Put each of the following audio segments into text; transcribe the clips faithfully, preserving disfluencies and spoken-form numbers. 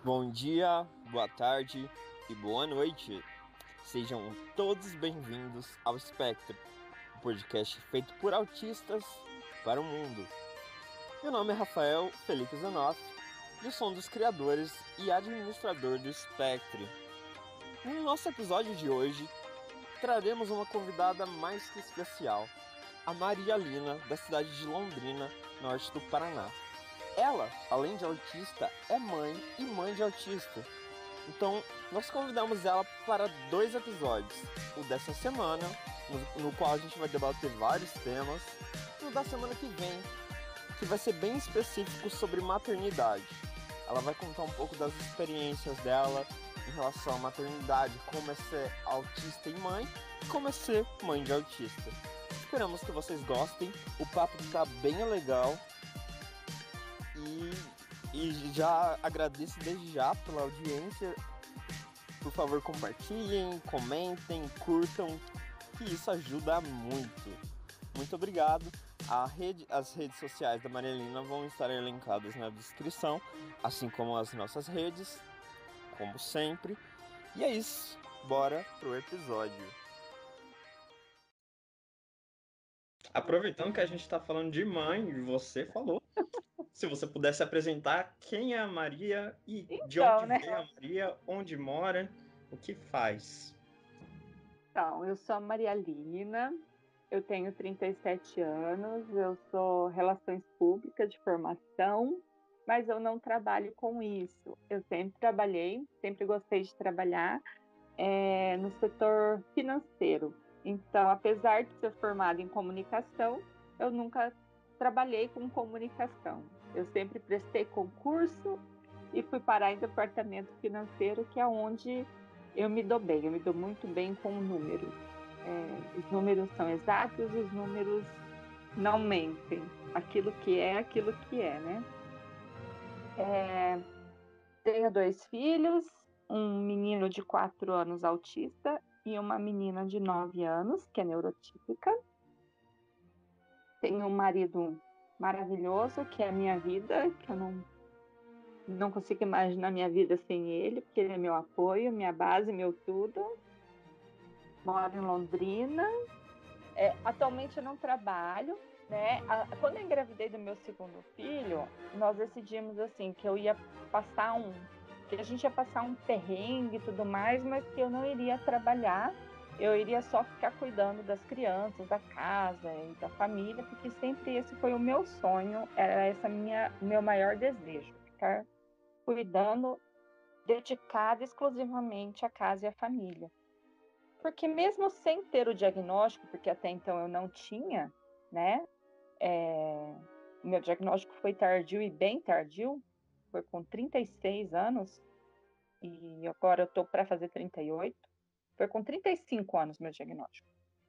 Bom dia, boa tarde e boa noite. Sejam todos bem-vindos ao Espectro, um podcast feito por autistas para o mundo. Meu nome é Rafael Felipe Zanoff e eu sou um dos criadores e administrador do Espectro. No nosso episódio de hoje, traremos uma convidada mais que especial, a Maria Lina, da cidade de Londrina, norte do Paraná. Ela, além de autista, é mãe e mãe de autista. Então, nós convidamos ela para dois episódios. O dessa semana, no, no qual a gente vai debater vários temas. E o da semana que vem, que vai ser bem específico sobre maternidade. Ela vai contar um pouco das experiências dela em relação à maternidade, como é ser autista e mãe, e como é ser mãe de autista. Esperamos que vocês gostem. O papo está bem legal. E, e já agradeço desde já pela audiência. Por favor, compartilhem, comentem, curtam, que isso ajuda muito. Muito obrigado. A rede, as redes sociais da Maria Lina vão estar elencadas na descrição, assim como as nossas redes, como sempre. E é isso, bora pro episódio. Aproveitando que a gente está falando de mãe, você falou. Se você pudesse apresentar quem é a Maria e de Então, onde né? veio a Maria, onde mora, o que faz. Então, eu sou a Maria Lina, eu tenho trinta e sete anos, eu sou Relações Públicas de formação, mas eu não trabalho com isso. Eu sempre trabalhei, sempre gostei de trabalhar é, no setor financeiro. Então, apesar de ser formada em comunicação, eu nunca trabalhei com comunicação. Eu sempre prestei concurso e fui parar em departamento financeiro, que é onde eu me dou bem. Eu me dou muito bem com números. É, os números são exatos, os números não mentem. Aquilo que é, aquilo que é, né? É, tenho dois filhos, um menino de quatro anos autista e uma menina de nove anos, que é neurotípica. Tenho um marido maravilhoso, que é a minha vida, que eu não, não consigo imaginar minha vida sem ele, porque ele é meu apoio, minha base, meu tudo. Moro em Londrina. É, atualmente eu não trabalho, né? A, quando eu engravidei do meu segundo filho, nós decidimos assim que eu ia passar um, que a gente ia passar um perrengue e tudo mais, mas que eu não iria trabalhar, eu iria só ficar cuidando das crianças, da casa e da família, porque sempre esse foi o meu sonho, era essa minha meu maior desejo, ficar cuidando, dedicada exclusivamente à casa e à família. Porque mesmo sem ter o diagnóstico, porque até então eu não tinha, né? É, meu diagnóstico foi tardio e bem tardio, foi com trinta e seis anos, e agora eu estou para fazer trinta e oito. Foi com trinta e cinco anos meu diagnóstico.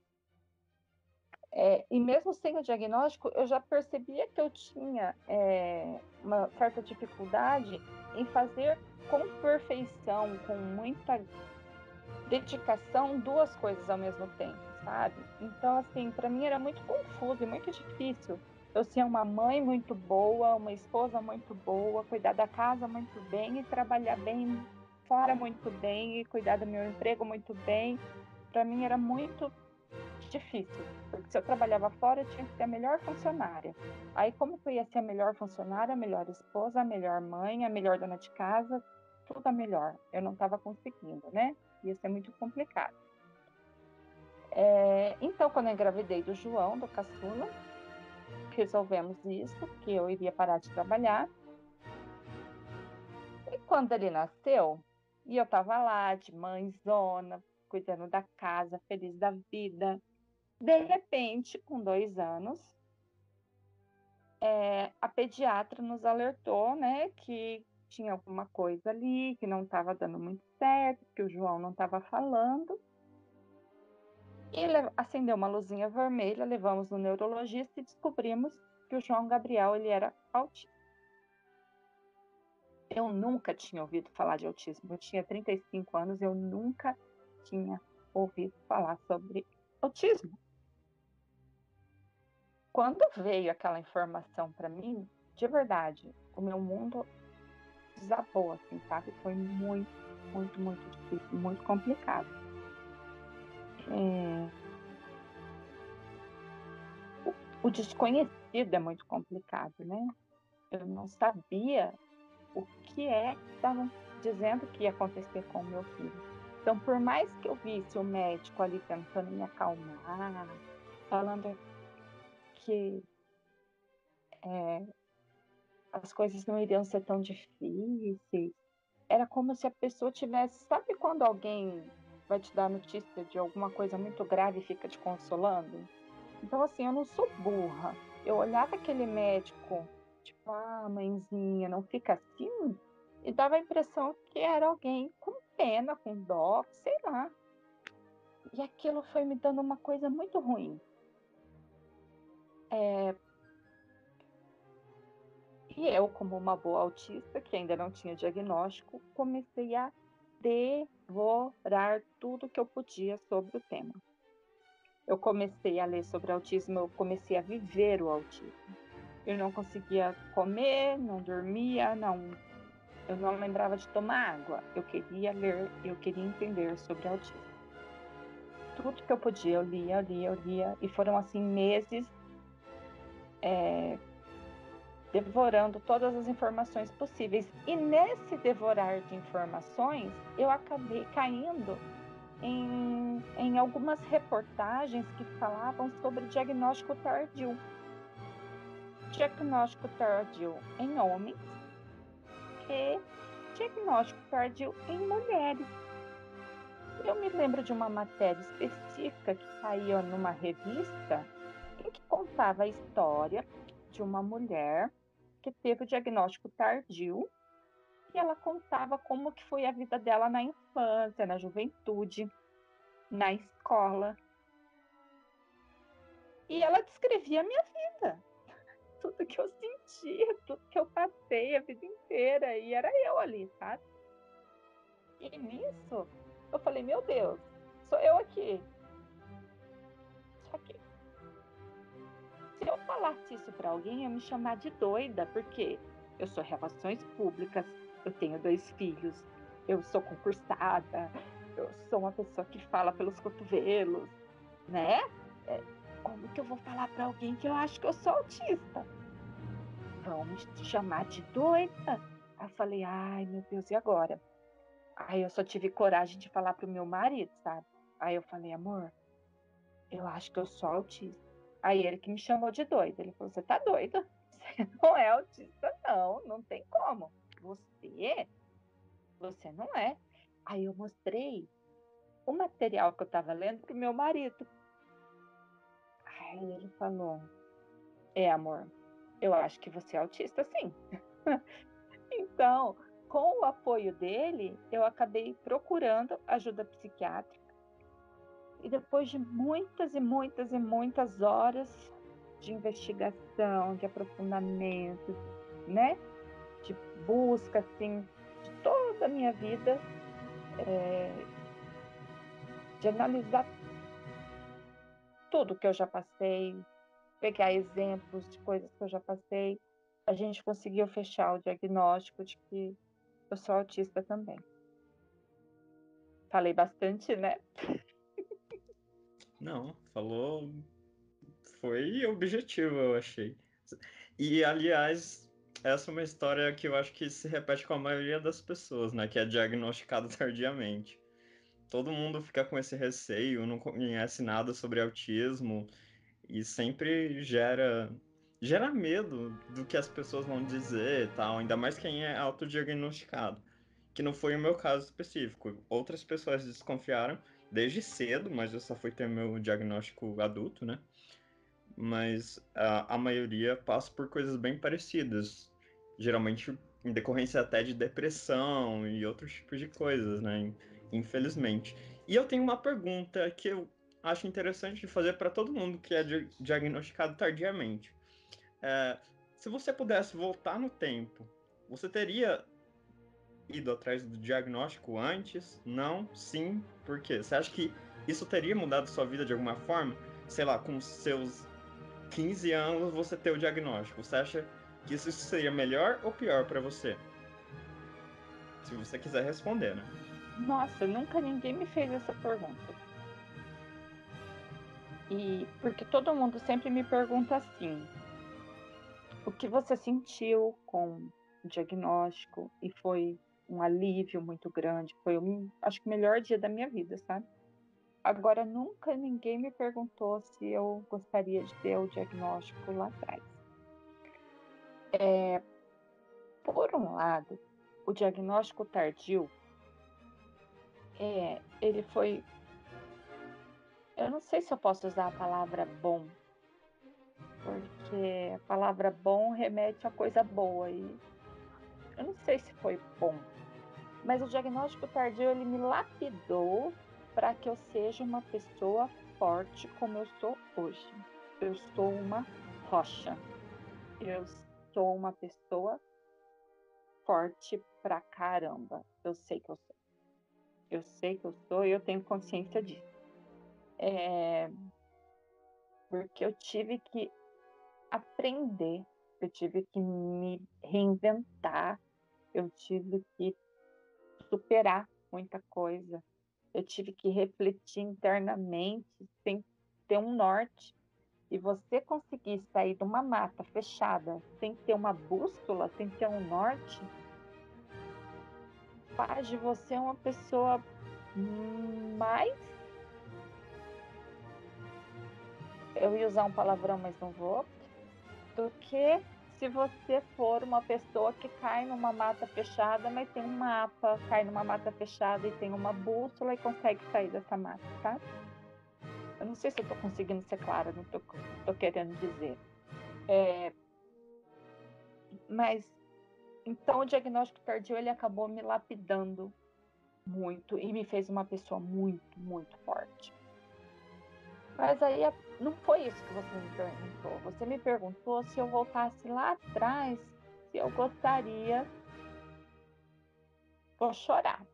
É, e mesmo sem o diagnóstico, eu já percebia que eu tinha é, uma certa dificuldade em fazer com perfeição, com muita dedicação, duas coisas ao mesmo tempo, sabe? Então, assim, para mim era muito confuso e muito difícil. Eu ser uma mãe muito boa, uma esposa muito boa, cuidar da casa muito bem e trabalhar bem fora muito bem e cuidar do meu emprego muito bem. Para mim era muito difícil, porque se eu trabalhava fora, eu tinha que ser a melhor funcionária. Aí, como que eu ia ser a melhor funcionária, a melhor esposa, a melhor mãe, a melhor dona de casa, tudo a melhor? Eu não estava conseguindo, né? Ia ser muito complicado. É, então, quando eu engravidei do João, do caçula, resolvemos isso, que eu iria parar de trabalhar. E quando ele nasceu, e eu estava lá, de mãezona, cuidando da casa, feliz da vida. De repente, com dois anos, é, a pediatra nos alertou, né, que tinha alguma coisa ali, que não estava dando muito certo, que o João não estava falando. E acendeu uma luzinha vermelha, levamos no neurologista e descobrimos que o João Gabriel ele era autista. Eu nunca tinha ouvido falar de autismo. Eu tinha trinta e cinco anos, eu nunca tinha ouvido falar sobre autismo. Quando veio aquela informação para mim, de verdade, o meu mundo desabou, assim, sabe? Foi muito, muito, muito difícil, muito complicado. É... O, o desconhecido é muito complicado, né? Eu não sabia o que é que estavam dizendo que ia acontecer com o meu filho. Então, por mais que eu visse o médico ali tentando me acalmar, falando que é, as coisas não iriam ser tão difíceis, era como se a pessoa tivesse. Sabe quando alguém vai te dar notícia de alguma coisa muito grave e fica te consolando? Então, assim, eu não sou burra. Eu olhava aquele médico, tipo, ah, mãezinha, não fica assim, e dava a impressão que era alguém com pena, com dó, sei lá. E aquilo foi me dando uma coisa muito ruim. É, e eu, como uma boa autista, que ainda não tinha diagnóstico, comecei a devorar tudo que eu podia sobre o tema. Eu comecei a ler sobre autismo, eu comecei a viver o autismo. Eu não conseguia comer, não dormia, não, eu não lembrava de tomar água. Eu queria ler, eu queria entender sobre autismo. Tudo que eu podia, eu lia, eu lia, eu lia, e foram assim meses é, devorando todas as informações possíveis. E nesse devorar de informações, eu acabei caindo em, em algumas reportagens que falavam sobre diagnóstico tardio. Diagnóstico tardio em homens e diagnóstico tardio em mulheres. Eu me lembro de uma matéria específica que saiu numa revista em que contava a história de uma mulher que teve o diagnóstico tardio e ela contava como que foi a vida dela na infância, na juventude, na escola. E ela descrevia a minha vida, tudo que eu sentia, tudo que eu passei a vida inteira, e era eu ali, sabe? E nisso, eu falei, meu Deus, sou eu aqui. Só que se eu falasse isso para alguém, ia me chamar de doida, porque eu sou relações públicas, eu tenho dois filhos, eu sou concursada, eu sou uma pessoa que fala pelos cotovelos, né? É, como que eu vou falar para alguém que eu acho que eu sou autista? Vão me chamar de doida? Aí eu falei, ai meu Deus, e agora? Aí eu só tive coragem de falar pro meu marido, sabe? Aí eu falei, amor, eu acho que eu sou autista. Aí ele que me chamou de doida. Ele falou, você tá doida? Você não é autista, não. Não tem como. Você? Você não é. Aí eu mostrei o material que eu tava lendo pro meu marido. Aí ele falou, é, amor, eu acho que você é autista, sim. Então, com o apoio dele, eu acabei procurando ajuda psiquiátrica. E depois de muitas e muitas e muitas horas de investigação, de aprofundamento, né? De busca, assim, de toda a minha vida, é, de analisar tudo que eu já passei, pegar exemplos de coisas que eu já passei, a gente conseguiu fechar o diagnóstico de que eu sou autista também. Falei bastante, né? Não, falou. Foi objetivo, eu achei. E, aliás, essa é uma história que eu acho que se repete com a maioria das pessoas, né? Que é diagnosticado tardiamente. Todo mundo fica com esse receio, não conhece nada sobre autismo e sempre gera gera medo do que as pessoas vão dizer e tal, ainda mais quem é autodiagnosticado, que não foi o meu caso específico. Outras pessoas desconfiaram desde cedo, mas eu só fui ter meu diagnóstico adulto, né? Mas a, a maioria passa por coisas bem parecidas, geralmente em decorrência até de depressão e outros tipos de coisas, né? Infelizmente. E eu tenho uma pergunta que eu acho interessante de fazer para todo mundo que é di- diagnosticado tardiamente. É, se você pudesse voltar no tempo, você teria ido atrás do diagnóstico antes? Não? Sim? Por quê? Você acha que isso teria mudado sua vida de alguma forma? Sei lá, com seus quinze anos você ter o diagnóstico. Você acha que isso seria melhor ou pior para você? Se você quiser responder, né? Nossa, nunca ninguém me fez essa pergunta. E porque todo mundo sempre me pergunta assim: o que você sentiu com o diagnóstico? E foi um alívio muito grande, foi o, acho que o melhor dia da minha vida, sabe? Agora, nunca ninguém me perguntou se eu gostaria de ter o diagnóstico lá atrás. É, por um lado, o diagnóstico tardio, é, ele foi... Eu não sei se eu posso usar a palavra bom, porque a palavra bom remete a coisa boa, e eu não sei se foi bom. Mas o diagnóstico tardio, ele me lapidou para que eu seja uma pessoa forte como eu sou hoje. Eu sou uma rocha. Eu sou uma pessoa forte pra caramba. Eu sei que eu sou. Eu sei que eu sou e eu tenho consciência disso. É... Porque eu tive que aprender, eu tive que me reinventar, eu tive que superar muita coisa. Eu tive que refletir internamente, sem ter um norte. E você conseguir sair de uma mata fechada, sem ter uma bússola, sem ter um norte, faz de você uma pessoa mais... Eu ia usar um palavrão, mas não vou. Do que se você for uma pessoa que cai numa mata fechada, mas tem um mapa, cai numa mata fechada e tem uma bússola e consegue sair dessa mata, tá? Eu não sei se eu tô conseguindo ser clara no que eu tô querendo dizer. É... Mas, então, o diagnóstico tardio, ele acabou me lapidando muito e me fez uma pessoa muito, muito forte. Mas aí não foi isso que você me perguntou. Você me perguntou se eu voltasse lá atrás, se eu gostaria... Vou chorar.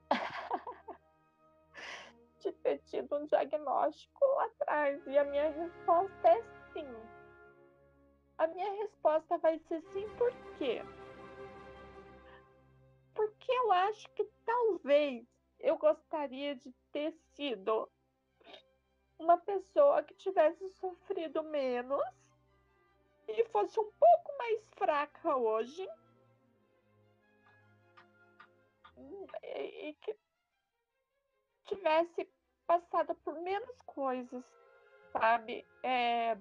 De ter tido um diagnóstico lá atrás. E a minha resposta é sim. A minha resposta vai ser sim, por quê? Porque eu acho que talvez eu gostaria de ter sido uma pessoa que tivesse sofrido menos e fosse um pouco mais fraca hoje e que tivesse passado por menos coisas, sabe? É...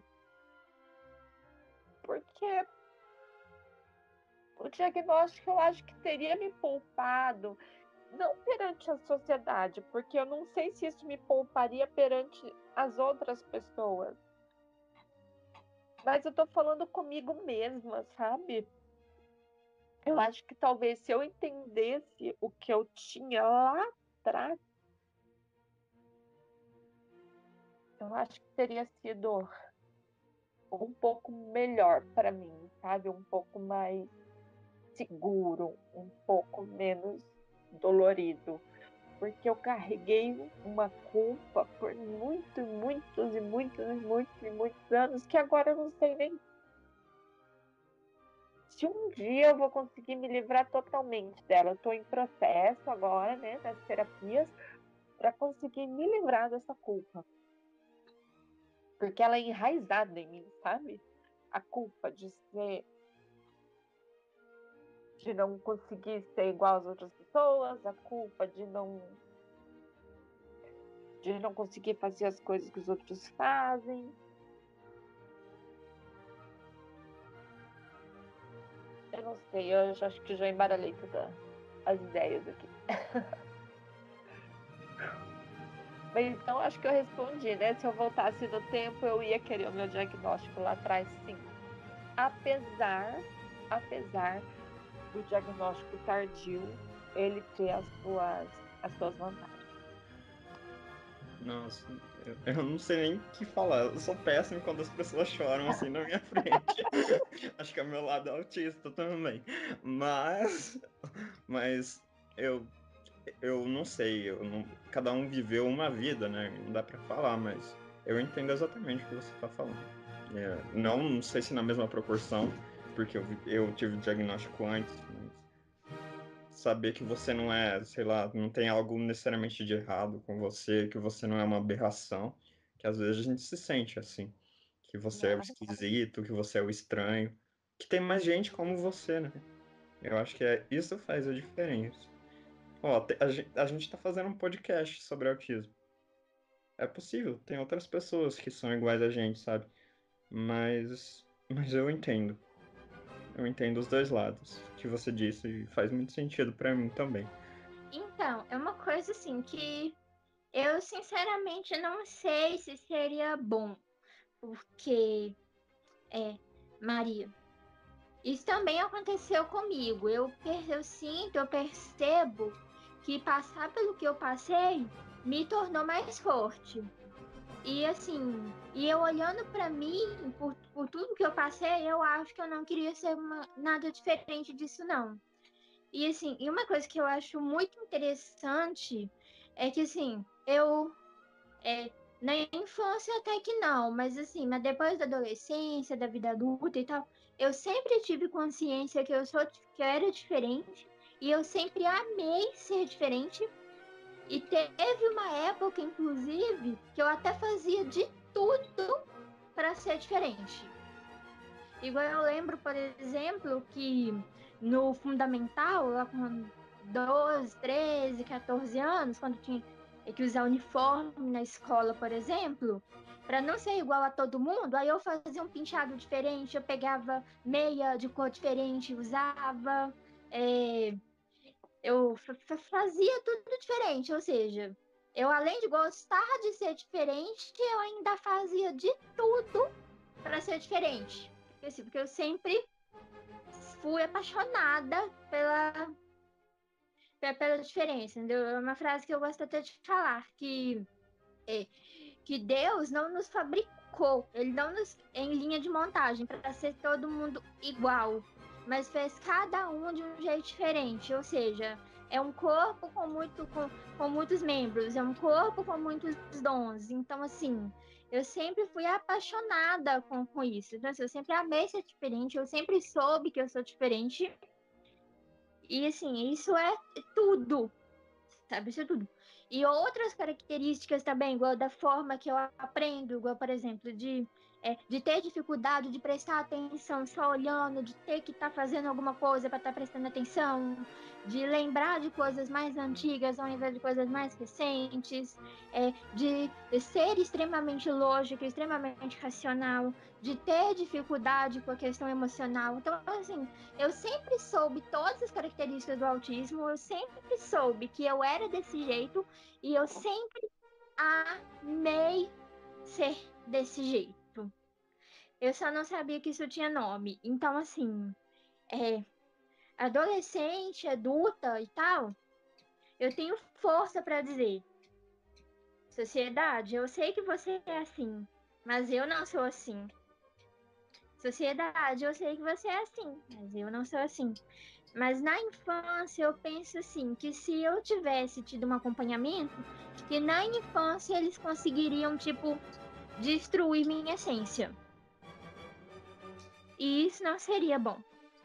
Porque o diagnóstico eu acho que teria me poupado, não perante a sociedade, porque eu não sei se isso me pouparia perante as outras pessoas. Mas eu tô falando comigo mesma, sabe? Eu acho que talvez se eu entendesse o que eu tinha lá atrás, eu acho que teria sido um pouco melhor para mim, sabe? Um pouco mais seguro, um pouco menos dolorido. Porque eu carreguei uma culpa por muitos, muitos e muitos e muitos e muitos anos que agora eu não sei nem se um dia eu vou conseguir me livrar totalmente dela. Eu estou em processo agora, né, nas terapias, para conseguir me livrar dessa culpa. Porque ela é enraizada em mim, sabe? A culpa de ser... de não conseguir ser igual às outras pessoas, a culpa de não... de não conseguir fazer as coisas que os outros fazem. Eu não sei, eu já acho que já embaralhei todas as ideias aqui. Mas então acho que eu respondi, né? Se eu voltasse no tempo, eu ia querer o meu diagnóstico lá atrás, sim. Apesar, apesar do diagnóstico tardio, ele ter as suas, as suas vantagens. Nossa, eu, eu não sei nem o que falar. Eu sou péssimo quando as pessoas choram assim na minha frente. Acho que é meu lado autista também. Mas, mas eu, eu não sei. Eu não, cada um viveu uma vida, né? Não dá pra falar, mas eu entendo exatamente o que você tá falando. É, não, não sei se na mesma proporção, porque eu, eu tive o diagnóstico antes, mas saber que você não é, sei lá, não tem algo necessariamente de errado com você, que você não é uma aberração, que às vezes a gente se sente assim, que você é o esquisito, que você é o estranho, que tem mais gente como você, né? Eu acho que é, isso faz a diferença. Ó, te- a gente, a gente tá fazendo um podcast sobre autismo. É possível, tem outras pessoas que são iguais a gente, sabe? Mas, mas eu entendo. Eu entendo os dois lados que você disse e faz muito sentido pra mim também. Então, é uma coisa assim que eu sinceramente não sei se seria bom, porque, é, Maria, isso também aconteceu comigo. Eu, per- eu sinto, eu percebo que passar pelo que eu passei me tornou mais forte. E assim, e eu olhando pra mim, por, por tudo que eu passei, eu acho que eu não queria ser uma- nada diferente disso, não. E assim, e uma coisa que eu acho muito interessante é que assim, eu é, na infância até que não, mas assim, mas depois da adolescência, da vida adulta e tal, eu sempre tive consciência que eu sou que eu era diferente e eu sempre amei ser diferente. E teve uma época, inclusive, que eu até fazia de tudo para ser diferente. Igual eu lembro, por exemplo, que no fundamental, lá com doze, treze, quatorze anos, quando tinha que usar uniforme na escola, por exemplo, para não ser igual a todo mundo, aí eu fazia um penteado diferente, eu pegava meia de cor diferente, usava, é, eu fazia tudo diferente, ou seja, eu além de gostar de ser diferente, eu ainda fazia de tudo para ser diferente. Assim, porque eu sempre fui apaixonada pela, pela, pela diferença, entendeu? É uma frase que eu gosto até de falar, que, é, que Deus não nos fabricou, ele não nos em linha de montagem para ser todo mundo igual, mas fez cada um de um jeito diferente, ou seja, é um corpo com, muito, com, com muitos membros, é um corpo com muitos dons, então assim, eu sempre fui apaixonada com, com isso, então assim, eu sempre amei ser diferente, eu sempre soube que eu sou diferente, e assim, isso é tudo, sabe? Isso é tudo. E outras características também, igual da forma que eu aprendo, igual, por exemplo, de, é, de ter dificuldade de prestar atenção só olhando, de ter que estar fazendo alguma coisa para estar prestando atenção, de lembrar de coisas mais antigas ao invés de coisas mais recentes, é, de ser extremamente lógico, extremamente racional, de ter dificuldade com a questão emocional. Então, assim, eu sempre soube todas as características do autismo, eu sempre soube que eu era desse jeito e eu sempre amei ser desse jeito. Eu só não sabia que isso tinha nome. Então, assim, é, adolescente, adulta e tal, eu tenho força para dizer: sociedade, eu sei que você é assim, mas eu não sou assim. Sociedade, eu sei que você é assim, mas eu não sou assim. Mas na infância eu penso assim, que se eu tivesse tido um acompanhamento, que na infância eles conseguiriam, tipo, destruir minha essência. E isso não seria bom.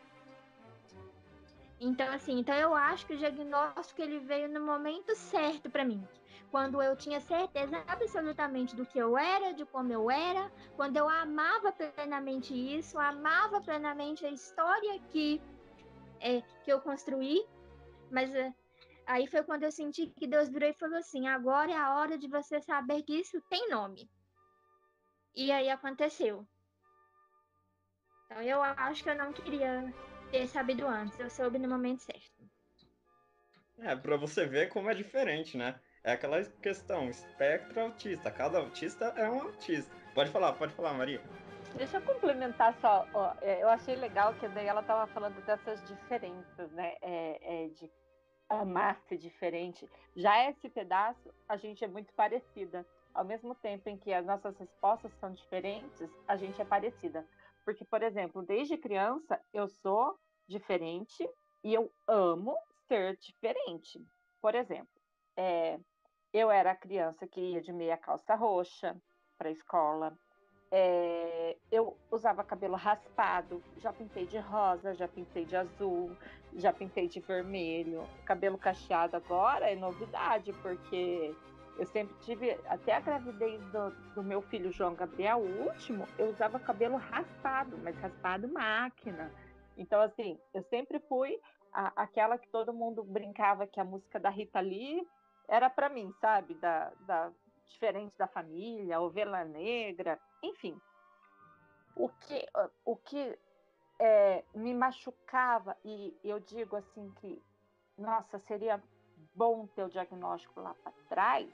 Então, assim, então eu acho que o diagnóstico ele veio no momento certo para mim. Quando eu tinha certeza absolutamente do que eu era, de como eu era, quando eu amava plenamente isso, amava plenamente a história que, é, que eu construí, mas é, aí foi quando eu senti que Deus virou e falou assim: agora é a hora de você saber que isso tem nome. E aí aconteceu. Então eu acho que eu não queria ter sabido antes, eu soube no momento certo. É, pra você ver como é diferente, né? É aquela questão, espectro autista. Cada autista é um autista. Pode falar, pode falar, Maria. Deixa eu complementar só. Ó, é, eu achei legal que daí ela estava falando dessas diferenças, né? É, é, de amar ser diferente. Já esse pedaço, a gente é muito parecida. Ao mesmo tempo em que as nossas respostas são diferentes, a gente é parecida. Porque, por exemplo, desde criança eu sou diferente e eu amo ser diferente. Por exemplo, é, eu era a criança que ia de meia calça roxa para a escola. É, eu usava cabelo raspado, já pintei de rosa, já pintei de azul, já pintei de vermelho. Cabelo cacheado agora é novidade, porque eu sempre tive, até a gravidez do, do meu filho João Gabriel, o último, eu usava cabelo raspado, mas raspado máquina. Então, assim, eu sempre fui a, aquela que todo mundo brincava que a música da Rita Lee era para mim, sabe? Da, da, diferente da família, ovelha negra, enfim. O que, o que é, me machucava, e eu digo assim que, nossa, seria bom ter o diagnóstico lá para trás,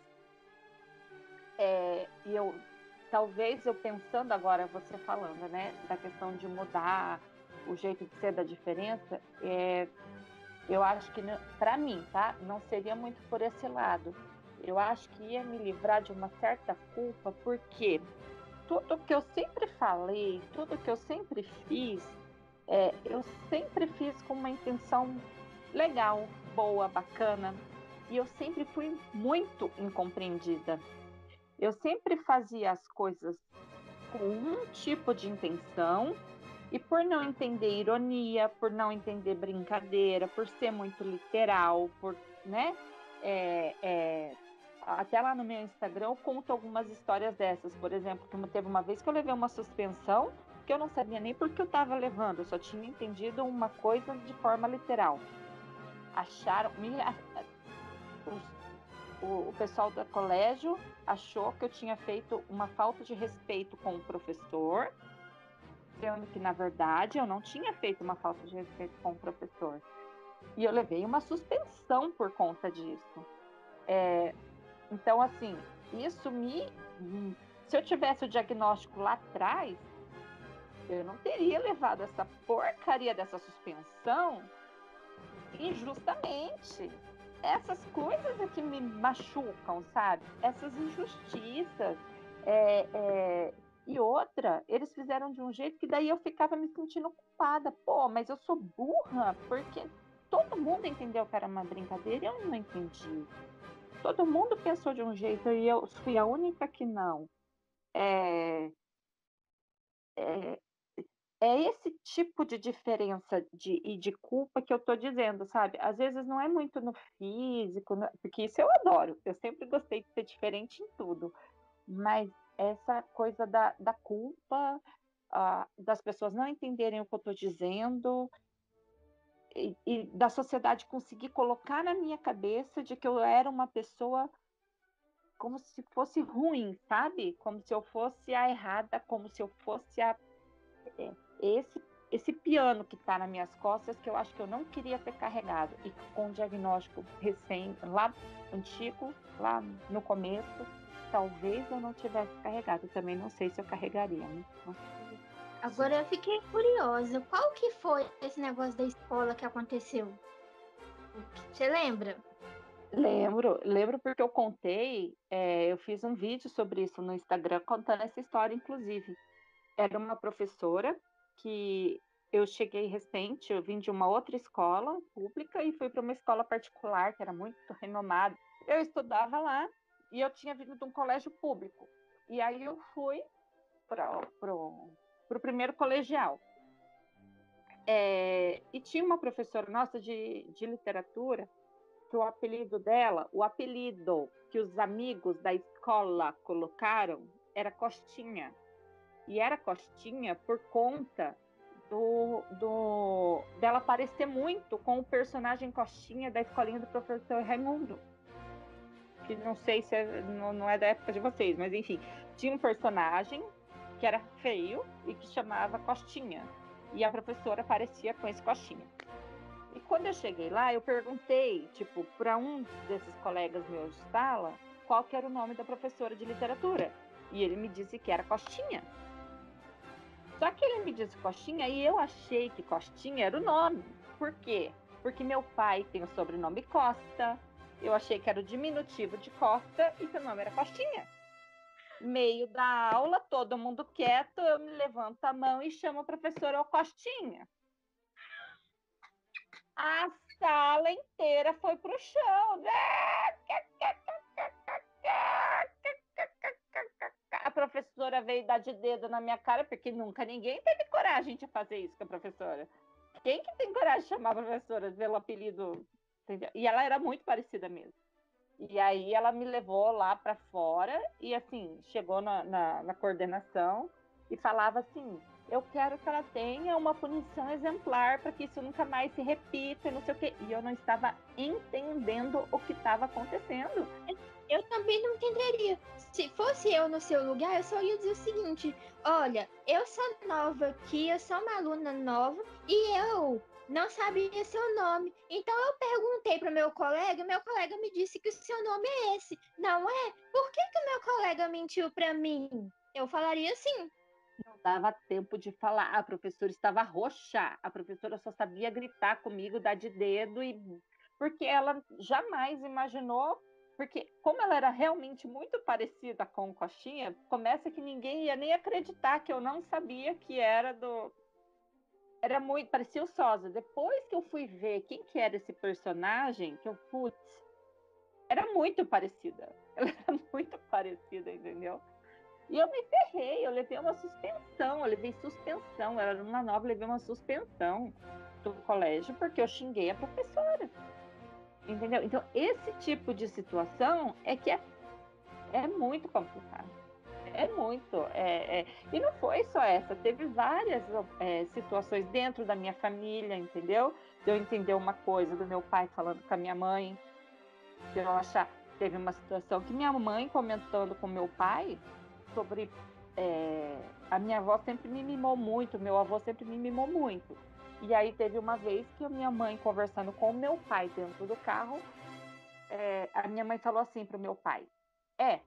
é, e eu, talvez eu pensando agora, você falando, né, da questão de mudar o jeito de ser da diferença, é, eu acho que, para mim, tá, não seria muito por esse lado. Eu acho que ia me livrar de uma certa culpa, porque tudo que eu sempre falei, tudo que eu sempre fiz, é, eu sempre fiz com uma intenção legal, boa, bacana, e eu sempre fui muito incompreendida. Eu sempre fazia as coisas com um tipo de intenção, e por não entender ironia, por não entender brincadeira, por ser muito literal, por, né, é, é, até lá no meu Instagram eu conto algumas histórias dessas. Por exemplo, que teve uma vez que eu levei uma suspensão que eu não sabia nem por que eu estava levando, eu só tinha entendido uma coisa de forma literal. Acharam, me, os, o, o pessoal do colégio achou que eu tinha feito uma falta de respeito com o professor, sendo que, na verdade, eu não tinha feito uma falta de respeito com o professor. E eu levei uma suspensão por conta disso. É, então, assim, isso me... Se eu tivesse o diagnóstico lá atrás, eu não teria levado essa porcaria dessa suspensão injustamente. Essas coisas é que me machucam, sabe? Essas injustiças. É, é... E outra, eles fizeram de um jeito que daí eu ficava me sentindo culpada. Pô, mas eu sou burra, porque todo mundo entendeu que era uma brincadeira e eu não entendi. Todo mundo pensou de um jeito e eu fui a única que não. É, é, é esse tipo de diferença de, e de culpa que eu tô dizendo, sabe? Às vezes não é muito no físico, no, porque isso eu adoro. Eu sempre gostei de ser diferente em tudo. Mas essa coisa da, da culpa, uh, das pessoas não entenderem o que eu tô dizendo, e, e da sociedade conseguir colocar na minha cabeça de que eu era uma pessoa como se fosse ruim, sabe? Como se eu fosse a errada, como se eu fosse a esse esse piano que está nas minhas costas, que eu acho que eu não queria ter carregado, e com um diagnóstico recém, lá antigo, lá no começo, talvez eu não tivesse carregado. Também não sei se eu carregaria, né? Agora eu fiquei curiosa. Qual que foi esse negócio da escola que aconteceu? Você lembra? Lembro, lembro porque eu contei, é, eu fiz um vídeo sobre isso no Instagram, contando essa história, inclusive. Era uma professora que eu cheguei recente, eu vim de uma outra escola pública e fui para uma escola particular, que era muito renomada. Eu estudava lá e eu tinha vindo de um colégio público. E aí eu fui para o primeiro colegial. É, e tinha uma professora nossa de, de literatura, que o apelido dela, o apelido que os amigos da escola colocaram, era Costinha. E era Costinha por conta do, do, dela parecer muito com o personagem Costinha da escolinha do professor Raimundo. Que não sei se é, não, não é da época de vocês, mas enfim, tinha um personagem que era feio e que chamava Costinha. E a professora parecia com esse Costinha. E quando eu cheguei lá, eu perguntei, tipo, para um desses colegas meus de sala, qual que era o nome da professora de literatura. E ele me disse que era Costinha. Só que ele me disse Costinha e eu achei que Costinha era o nome. Por quê? Porque meu pai tem o sobrenome Costa, eu achei que era o diminutivo de Costa e que o nome era Costinha. Meio da aula, todo mundo quieto, eu me levanto a mão e chamo a professora Costinha. A sala inteira foi pro chão. A professora professora veio dar de dedo na minha cara, porque nunca ninguém teve coragem de fazer isso com a professora. Quem que tem coragem de chamar a professora pelo apelido? Entendeu? E ela era muito parecida mesmo. E aí ela me levou lá para fora e, assim, chegou na, na, na coordenação e falava assim, eu quero que ela tenha uma punição exemplar para que isso nunca mais se repita e não sei o quê. E eu não estava entendendo o que estava acontecendo. Eu também não entenderia. Se fosse eu no seu lugar, eu só ia dizer o seguinte, olha, eu sou nova aqui, eu sou uma aluna nova e eu não sabia seu nome. Então eu perguntei para o meu colega, meu colega me disse que o seu nome é esse, não é? Por que que o meu colega mentiu para mim? Eu falaria assim. Não dava tempo de falar, a professora estava roxa, a professora só sabia gritar comigo, dar de dedo, e porque ela jamais imaginou, porque como ela era realmente muito parecida com o Coxinha, começa que ninguém ia nem acreditar que eu não sabia que era do... Era muito, parecia o Sosa. Depois que eu fui ver quem que era esse personagem, que eu, putz, era muito parecida, ela era muito parecida, entendeu? E eu me ferrei, eu levei uma suspensão, eu levei suspensão, eu era uma nova, eu levei uma suspensão do colégio porque eu xinguei a professora, entendeu? Então, esse tipo de situação é que é, é muito complicado, é muito, é, é... e não foi só essa, teve várias é, situações dentro da minha família, entendeu? De eu entender uma coisa do meu pai falando com a minha mãe, de eu achar, teve uma situação que minha mãe comentando com meu pai, sobre é, a minha avó sempre me mimou muito, meu avô sempre me mimou muito. E aí teve uma vez que a minha mãe conversando com o meu pai dentro do carro, é, a minha mãe falou assim para o meu pai, é,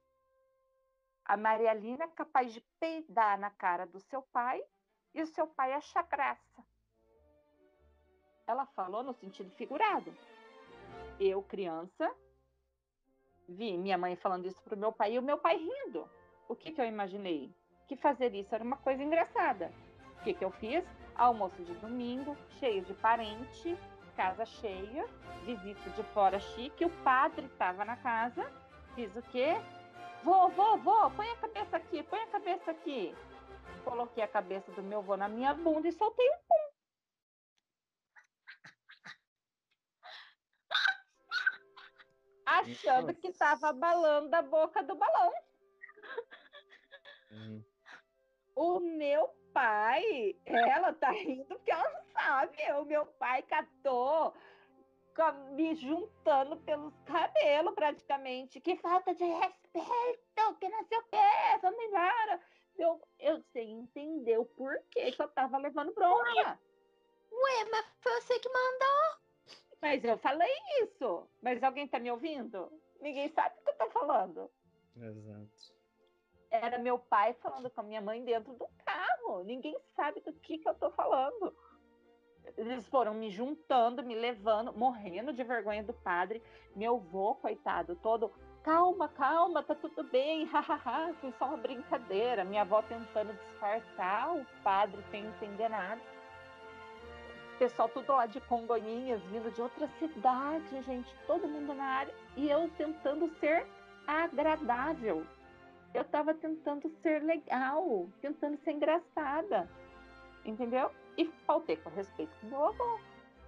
a Maria Lina é capaz de peidar na cara do seu pai e o seu pai acha graça. Ela falou no sentido figurado. Eu, criança, vi minha mãe falando isso para o meu pai e o meu pai rindo. O que, que eu imaginei? Que fazer isso era uma coisa engraçada. O que, que eu fiz? Almoço de domingo, cheio de parente, casa cheia, visita de fora chique, o padre estava na casa, fiz o quê? Vô, vô, vô, põe a cabeça aqui, põe a cabeça aqui. Coloquei a cabeça do meu vô na minha bunda e soltei um pum. Achando que estava abalando a boca do balão. Uhum. O meu pai, ela tá rindo porque ela não sabe. O meu pai catou me juntando pelos cabelos praticamente. Que falta de respeito, que não sei o quê, vamos embora. Eu, eu sem entender o porquê que eu tava levando bronca. Ué, mas foi você que mandou. Mas eu falei isso. Mas alguém tá me ouvindo? Ninguém sabe o que eu tô falando. Exato. Era meu pai falando com a minha mãe dentro do carro. Ninguém sabe do que, que eu tô falando. Eles foram me juntando, me levando, morrendo de vergonha do padre. Meu avô, coitado, todo... Calma, calma, tá tudo bem. Hahaha, foi só uma brincadeira. Minha avó tentando disfarçar, o padre sem entender nada. O pessoal tudo lá de Congonhinhas, vindo de outra cidade, gente. Todo mundo na área. E eu tentando ser agradável. Eu tava tentando ser legal, tentando ser engraçada, entendeu? E faltei com respeito com meu avô.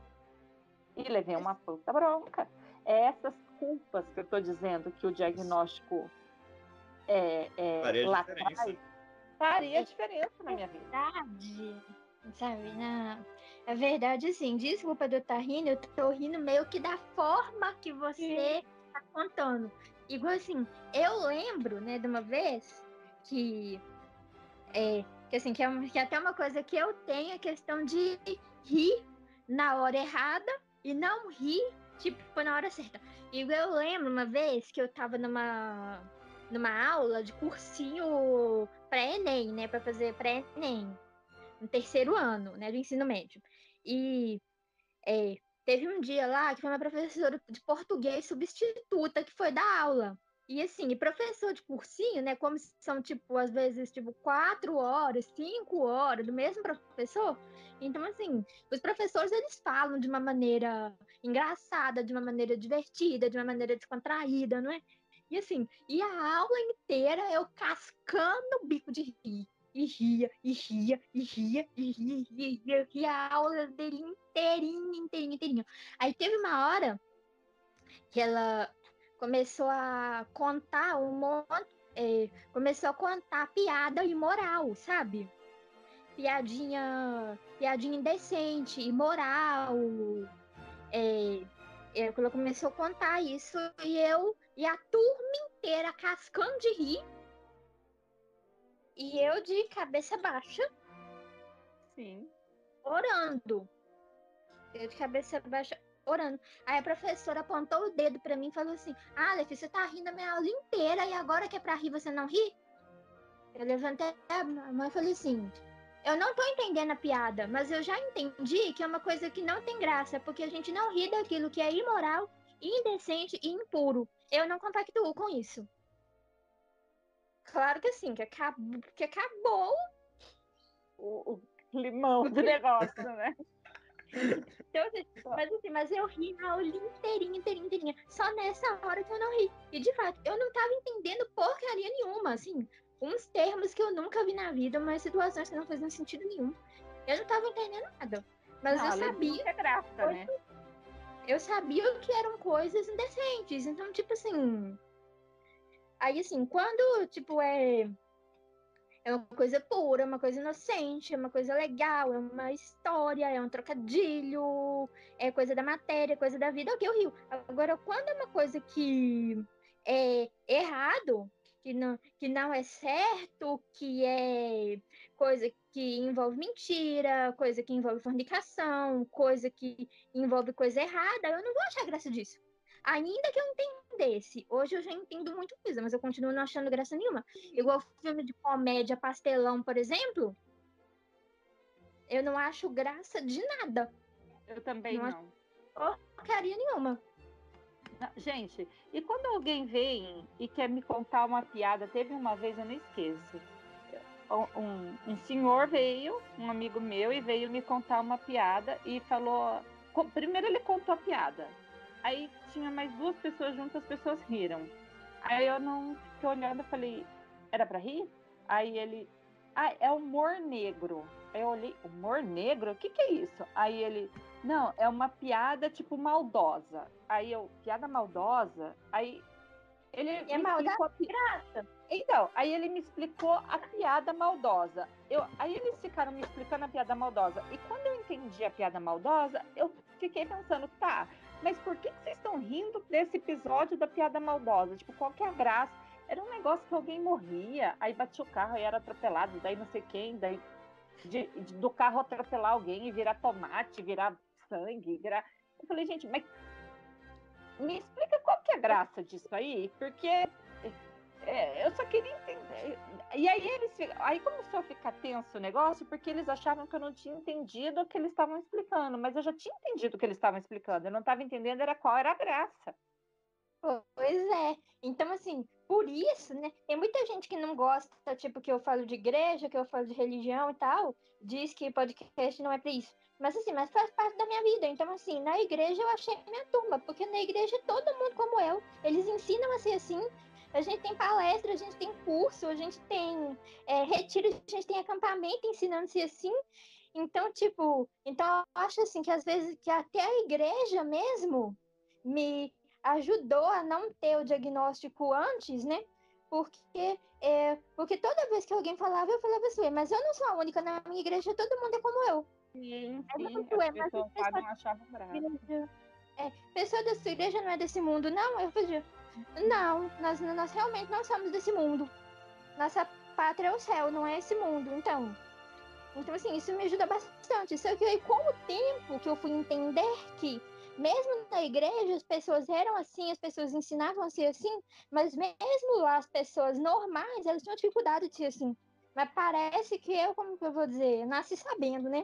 E levei uma puta bronca. É essas culpas que eu tô dizendo que o diagnóstico é, é, Faria lá diferença. atrás faria diferença na minha vida. Verdade, sabe? Na... É verdade, sim. Desculpa de eu estar rindo, eu tô rindo meio que da forma que você tá contando. Igual assim, eu lembro, né, de uma vez que é, que assim, que é, que é até uma coisa que eu tenho, a questão de rir na hora errada e não rir, tipo, na hora certa. Igual eu lembro uma vez que eu tava numa, numa aula de cursinho pré-ENEM, né, pra fazer pré-ENEM, no terceiro ano, né, do ensino médio. E é, teve um dia lá que foi uma professora de português substituta que foi dar aula. E assim, e professor de cursinho, né? Como são, tipo, às vezes, tipo, quatro horas, cinco horas do mesmo professor. Então, assim, os professores, eles falam de uma maneira engraçada, de uma maneira divertida, de uma maneira descontraída, não é? E assim, e a aula inteira eu cascando o bico de rir. E ria, e ria, e ria, e ria, e ria, e ria, e a aula dele inteirinha, inteirinha, inteirinha. Aí teve uma hora que ela começou a contar um monte, é, começou a contar piada imoral, sabe? Piadinha, piadinha indecente, imoral. É, ela começou a contar isso e eu e a turma inteira cascando de rir. E eu de cabeça baixa. Sim. Orando. Eu de cabeça baixa, orando. Aí a professora apontou o dedo pra mim e falou assim: Ah, Aleph, você tá rindo a minha aula inteira e agora que é pra rir você não ri? Eu levantei a mão e falei assim: Eu não tô entendendo a piada, mas eu já entendi que é uma coisa que não tem graça, porque a gente não ri daquilo que é imoral, indecente e impuro. Eu não compactuo com isso. Claro que sim, que acabou, que acabou O, o limão do negócio, né? Então, assim, mas assim, mas eu ri a aula inteirinha, inteirinha, inteirinha. Só nessa hora que eu não ri. E de fato, eu não tava entendendo porcaria nenhuma, assim. Uns termos que eu nunca vi na vida, umas situações que não faziam sentido nenhum. Eu não tava entendendo nada. Mas não, eu além de não sabia, ter graça, né? eu sabia que eram coisas indecentes. Então, tipo assim. Aí, assim, quando, tipo, é. É uma coisa pura, é uma coisa inocente, é uma coisa legal, é uma história, é um trocadilho, é coisa da matéria, coisa da vida, ok, eu rio. Agora, quando é uma coisa que é errado, que não, que não é certo, que é coisa que envolve mentira, coisa que envolve fornicação, coisa que envolve coisa errada, eu não vou achar graça disso. Ainda que eu entendesse, hoje eu já entendo muito coisa, mas eu continuo não achando graça nenhuma. Igual filme de comédia pastelão, por exemplo, eu não acho graça de nada. Eu também Não não. acho porcaria nenhuma. Não, gente, e quando alguém vem e quer me contar uma piada, teve uma vez, eu não esqueço. Um, um, um senhor veio, um amigo meu, e veio me contar uma piada e falou. co- Primeiro ele contou a piada. Aí tinha mais duas pessoas juntas, as pessoas riram. Aí eu não fiquei olhando e falei, era pra rir? Aí ele, ah, é humor negro. Aí eu olhei, humor negro? O que que é isso? Aí ele, não, é uma piada tipo maldosa. Aí eu, piada maldosa? Aí ele E é me maldade explicou a pi... graça. Então, aí ele me explicou a piada maldosa. Eu, aí eles ficaram me explicando a piada maldosa. E quando eu entendi a piada maldosa, eu fiquei pensando, tá, mas por que, que vocês estão rindo desse episódio da piada maldosa? Tipo, qual que é a graça? Era um negócio que alguém morria, aí batia o carro e era atropelado, daí não sei quem, daí de, de- do carro atropelar alguém e virar tomate, virar sangue, virar. Eu falei, gente, mas me explica qual que é a graça disso aí, porque é, eu só queria entender. E aí eles aí começou a ficar tenso o negócio, porque eles achavam que eu não tinha entendido o que eles estavam explicando, mas eu já tinha entendido o que eles estavam explicando. Eu não estava entendendo era qual era a graça. Pois é. Então, assim, por isso, né? Tem muita gente que não gosta, tipo, que eu falo de igreja, que eu falo de religião e tal, diz que podcast não é pra isso. Mas, assim, mas faz parte da minha vida. Então, assim, na igreja eu achei minha turma, porque na igreja é todo mundo como eu. Eles ensinam a ser assim. A gente tem palestra, a gente tem curso, a gente tem é, retiro, a gente tem acampamento ensinando a ser assim. Então, tipo, então eu acho assim que às vezes que até a igreja mesmo me ajudou a não ter o diagnóstico antes, né? Porque, é, porque toda vez que alguém falava, eu falava assim, mas eu não sou a única na minha igreja, todo mundo é como eu. Sim, É, sim, mas, as ué, mas pessoas lá não achavam a graça. igreja, é, pessoa da sua igreja não é desse mundo, não? Eu falei, não, nós, nós realmente não somos desse mundo. Nossa pátria é o céu, não é esse mundo. Então, então, assim, isso me ajuda bastante. Só que aí, com o tempo que eu fui entender que, mesmo na igreja, as pessoas eram assim, as pessoas ensinavam a ser assim, mas mesmo lá, as pessoas normais, elas tinham dificuldade de ser assim. Mas parece que eu, como que eu vou dizer, nasci sabendo, né?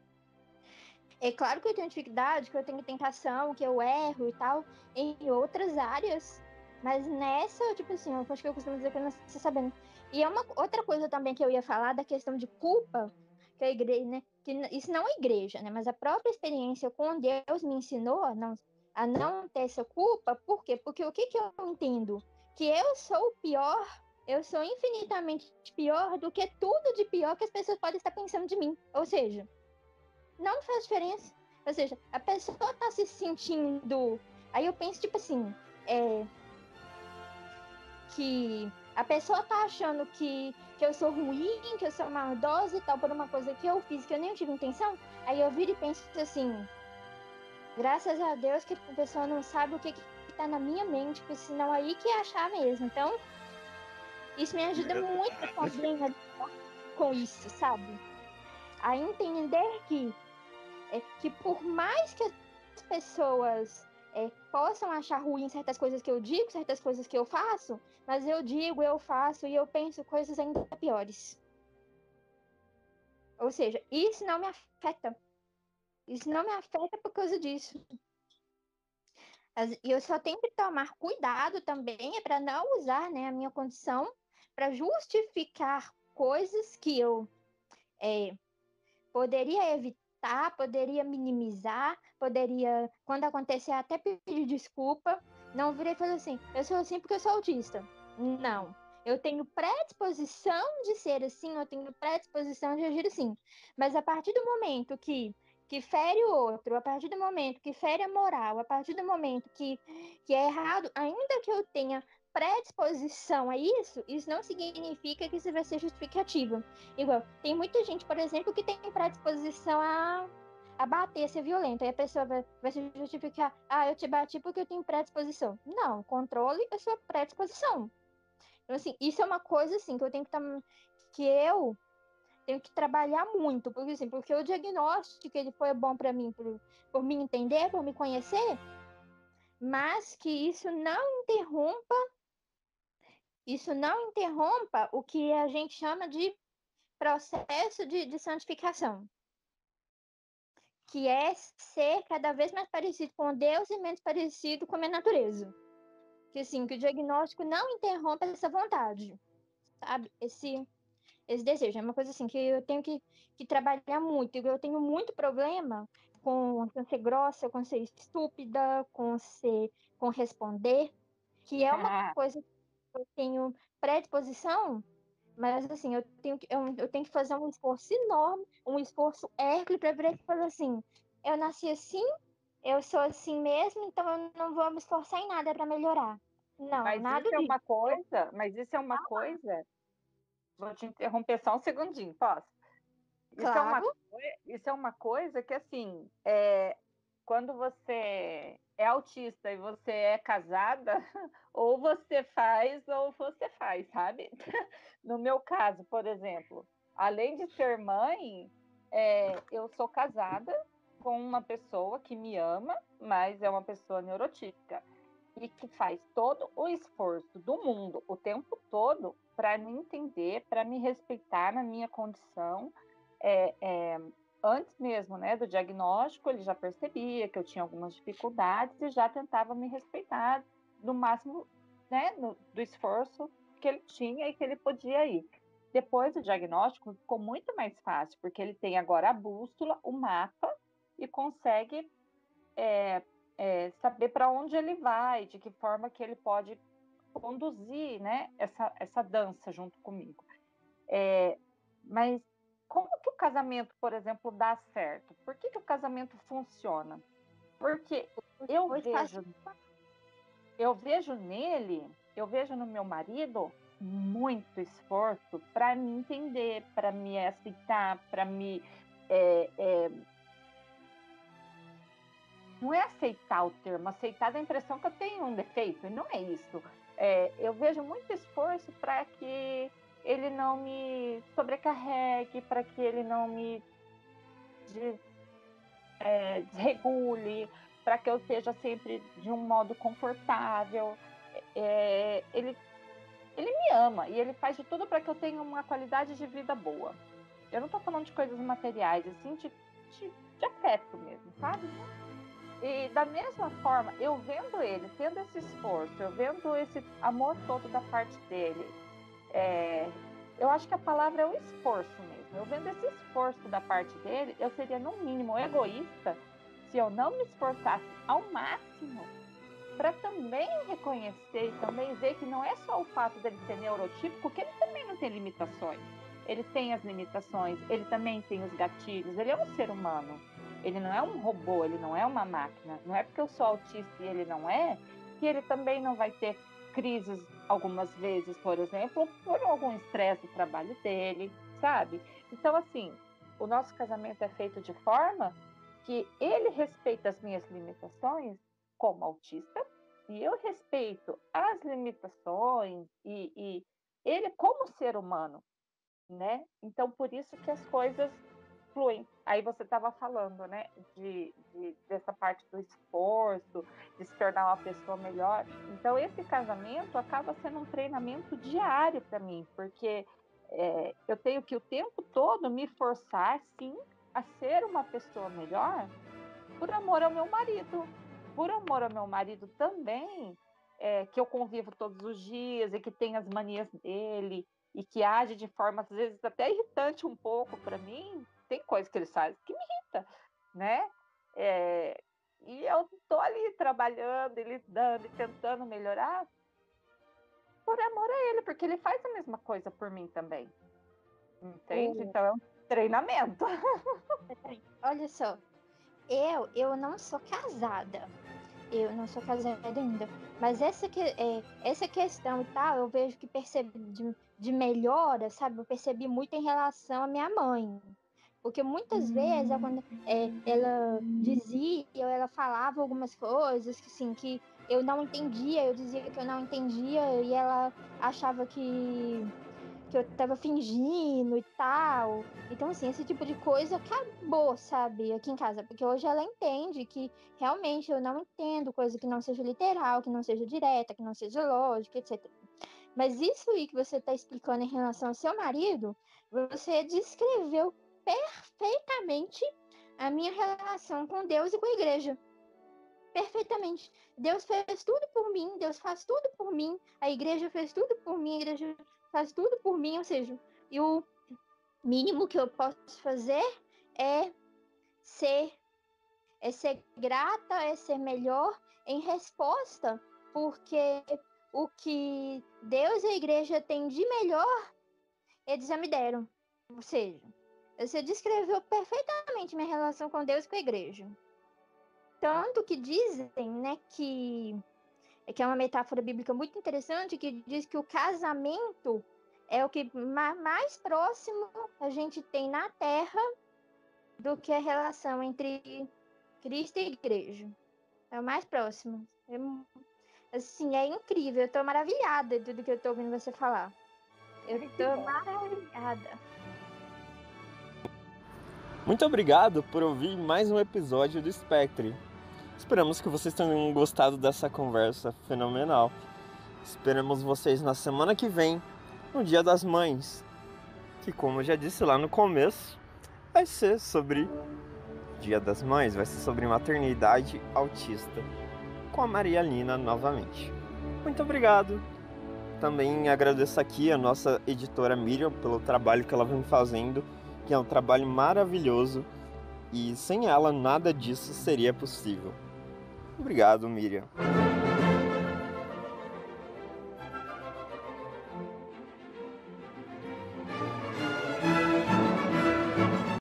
É claro que eu tenho dificuldade, que eu tenho tentação, que eu erro e tal, em outras áreas, mas nessa, tipo assim, eu acho que eu costumo dizer que eu nasci sabendo. E é uma outra coisa também que eu ia falar da questão de culpa, que a igreja, né? Que isso não é igreja, né? Mas a própria experiência com Deus me ensinou a não, a não ter essa culpa. Por quê? Porque o que, que eu entendo? que eu sou o pior, eu sou infinitamente pior do que tudo de pior que as pessoas podem estar pensando de mim. Ou seja, não faz diferença. Ou seja, a pessoa tá se sentindo... Aí eu penso, tipo assim, é... que a pessoa tá achando que, que eu sou ruim, que eu sou maldosa e tal, por uma coisa que eu fiz, que eu nem tive intenção. Aí eu viro e penso assim, graças a Deus que a pessoa não sabe o que, que tá na minha mente, porque senão aí que ia achar mesmo. Então, isso me ajuda muito também a lidar com isso, sabe? A entender que, é, que por mais que as pessoas é, possam achar ruim certas coisas que eu digo, certas coisas que eu faço, mas eu digo, eu faço e eu penso coisas ainda piores. Ou seja, isso não me afeta. Isso não me afeta por causa disso. E eu só tenho que tomar cuidado também é para não usar, né, a minha condição para justificar coisas que eu é, poderia evitar, poderia minimizar, poderia, quando acontecer, até pedir desculpa. Não virei e falei assim, eu sou assim porque eu sou autista. Não. Eu tenho predisposição de ser assim, eu tenho predisposição de agir assim. Mas a partir do momento que que fere o outro, a partir do momento que fere a moral, a partir do momento que, que é errado, ainda que eu tenha predisposição a isso, isso não significa que isso vai ser justificativa. Igual, tem muita gente, por exemplo, que tem predisposição a, a bater, a ser violenta. Aí a pessoa vai, vai se justificar, ah, eu te bati porque eu tenho predisposição. Não, controle a sua predisposição. Então, assim, isso é uma coisa, assim, que eu tenho que, tam, que eu tenho que trabalhar muito, porque, assim, porque o diagnóstico, ele foi bom para mim, por, por me entender, por me conhecer, mas que isso não interrompa, isso não interrompa o que a gente chama de processo de, de santificação, que é ser cada vez mais parecido com Deus e menos parecido com a minha natureza. Que, assim, que o diagnóstico não interrompa essa vontade, sabe? Esse, esse desejo. É uma coisa assim que eu tenho que, que trabalhar muito. Eu tenho muito problema com, com ser grossa, com ser estúpida, com ser, com responder, que é uma coisa que eu tenho predisposição, mas assim, eu tenho que, eu, eu tenho que fazer um esforço enorme, um esforço hércules para ver que falar assim, eu nasci assim, eu sou assim mesmo, então eu não vou me esforçar em nada para melhorar. Não, Mas nada isso é disso. uma coisa, mas isso é uma coisa. Vou te interromper só um segundinho, posso? Isso é uma, Claro. isso é uma coisa que, assim, é, quando você é autista e você é casada, ou você faz ou você faz, sabe? No meu caso, por exemplo, além de ser mãe, é, eu sou casada com uma pessoa que me ama, mas é uma pessoa neurotípica e que faz todo o esforço do mundo, o tempo todo, para me entender, para me respeitar na minha condição. É, é, antes mesmo, né, do diagnóstico, ele já percebia que eu tinha algumas dificuldades e já tentava me respeitar no máximo, né, no, do esforço que ele tinha e que ele podia ir. Depois do diagnóstico, ficou muito mais fácil, porque ele tem agora a bússola, o mapa, e consegue é, é, saber para onde ele vai, de que forma que ele pode conduzir, né, essa, essa dança junto comigo. É, mas como que o casamento, por exemplo, dá certo? Por que, que o casamento funciona? Porque eu Hoje vejo, eu vejo nele, eu vejo no meu marido muito esforço para me entender, para me aceitar, para me é, é, não é aceitar o termo, aceitar da impressão que eu tenho um defeito, e não é isso. É, eu vejo muito esforço para que ele não me sobrecarregue, para que ele não me des, é, desregule, para que eu esteja sempre de um modo confortável. É, ele, ele me ama e ele faz de tudo para que eu tenha uma qualidade de vida boa. Eu não estou falando de coisas materiais, assim, de, de, de afeto mesmo, sabe? E da mesma forma, eu vendo ele tendo esse esforço, eu vendo esse amor todo da parte dele, é, eu acho que a palavra é o esforço mesmo. Eu vendo esse esforço da parte dele, eu seria no mínimo egoísta se eu não me esforçasse ao máximo para também reconhecer e também ver que não é só o fato dele ser neurotípico, que ele também não tem limitações. Ele tem as limitações, ele também tem os gatilhos, ele é um ser humano. Ele não é um robô, ele não é uma máquina. Não é porque eu sou autista e ele não é, que ele também não vai ter crises algumas vezes, por exemplo, por algum estresse do trabalho dele, sabe? Então, assim, o nosso casamento é feito de forma que ele respeita as minhas limitações como autista e eu respeito as limitações e, e ele como ser humano, né? Então, por isso que as coisas fluem. Aí você estava falando, né, de, de, dessa parte do esforço, de se tornar uma pessoa melhor. Então, esse casamento acaba sendo um treinamento diário para mim, porque é, eu tenho que o tempo todo me forçar, sim, a ser uma pessoa melhor por amor ao meu marido. Por amor ao meu marido também, é, que eu convivo todos os dias e que tem as manias dele e que age de forma, às vezes, até irritante um pouco para mim. Tem coisas que eles fazem que me irrita, né? É, e eu tô ali trabalhando, e lidando e tentando melhorar por amor a ele, porque ele faz a mesma coisa por mim também. Entende? Então é um treinamento. Olha só, eu, eu não sou casada. Eu não sou casada ainda. Mas essa, que, é, essa questão e tal, eu vejo que percebi de, de melhora, sabe? Eu percebi muito em relação à minha mãe. Porque muitas vezes quando, é, ela dizia, ou ela falava algumas coisas que, assim, que eu não entendia, eu dizia que eu não entendia, e ela achava que, que eu tava fingindo e tal. Então, assim, esse tipo de coisa acabou, sabe, aqui em casa. Porque hoje ela entende que realmente eu não entendo coisa que não seja literal, que não seja direta, que não seja lógica, etcétera. Mas isso aí que você está explicando em relação ao seu marido, você descreveu perfeitamente a minha relação com Deus e com a igreja. Perfeitamente. Deus fez tudo por mim, Deus faz tudo por mim, a igreja fez tudo por mim, a igreja faz tudo por mim, ou seja, e o mínimo que eu posso fazer é ser, é ser grata, é ser melhor em resposta, porque o que Deus e a igreja têm de melhor, eles já me deram. Ou seja, você descreveu perfeitamente minha relação com Deus e com a igreja. Tanto que dizem, né, que, que é uma metáfora bíblica muito interessante, que diz que o casamento é o que mais próximo a gente tem na Terra do que a relação entre Cristo e igreja. É o mais próximo. É, assim, é incrível. Eu tô maravilhada de tudo que eu tô ouvindo você falar. Eu tô maravilhada. Muito obrigado por ouvir mais um episódio do Spectre. Esperamos que vocês tenham gostado dessa conversa fenomenal. Esperamos vocês na semana que vem, no Dia das Mães, que, como eu já disse lá no começo, vai ser sobre Dia das Mães, vai ser sobre maternidade autista, com a Maria Lina novamente. Muito obrigado. Também agradeço aqui a nossa editora Miriam pelo trabalho que ela vem fazendo, que é um trabalho maravilhoso, e sem ela nada disso seria possível. Obrigado, Miriam.